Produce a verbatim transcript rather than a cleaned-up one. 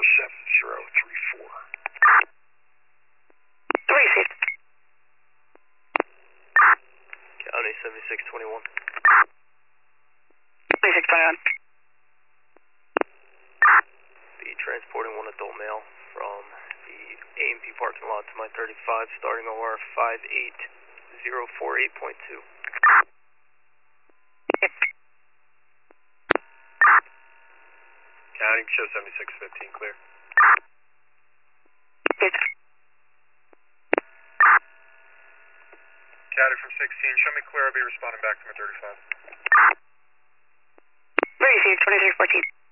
seven zero three four. Received. County seventy-six twenty-one. seventy-six twenty-one. Be transporting one adult male from the A M P parking lot to my thirty-five, starting O R five eight zero four eight point two. County, show seventy-six fifteen, clear. Good. County from sixteen, show me clear, I'll be responding back to my thirty-five. Received, twenty-six fourteen.